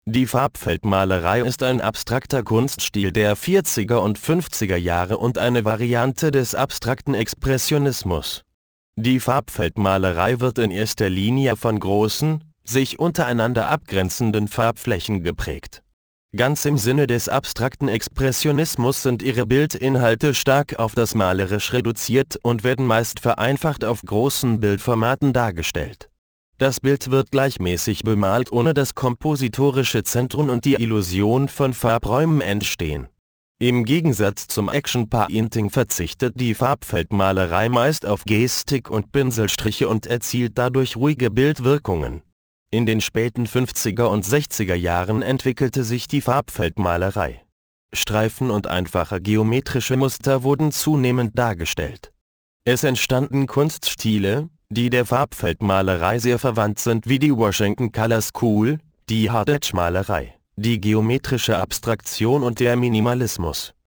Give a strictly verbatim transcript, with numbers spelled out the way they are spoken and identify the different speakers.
Speaker 1: Die Farbfeldmalerei ist ein abstrakter Kunststil der vierziger und fünfziger Jahre und eine Variante des abstrakten Expressionismus. Die Farbfeldmalerei wird in erster Linie von großen, sich untereinander abgrenzenden Farbflächen geprägt. Ganz im Sinne des abstrakten Expressionismus sind ihre Bildinhalte stark auf das Malerisch reduziert und werden meist vereinfacht auf großen Bildformaten dargestellt. Das Bild wird gleichmäßig bemalt, ohne dass kompositorische Zentren und die Illusion von Farbräumen entstehen. Im Gegensatz zum Action Painting verzichtet die Farbfeldmalerei meist auf Gestik und Pinselstriche und erzielt dadurch ruhige Bildwirkungen. In den späten fünfziger und sechziger Jahren entwickelte sich die Farbfeldmalerei. Streifen und einfache geometrische Muster wurden zunehmend dargestellt. Es entstanden Kunststile, die der Farbfeldmalerei sehr verwandt sind, wie die Washington Color School, die Hard-Edge-Malerei, die geometrische Abstraktion und der Minimalismus.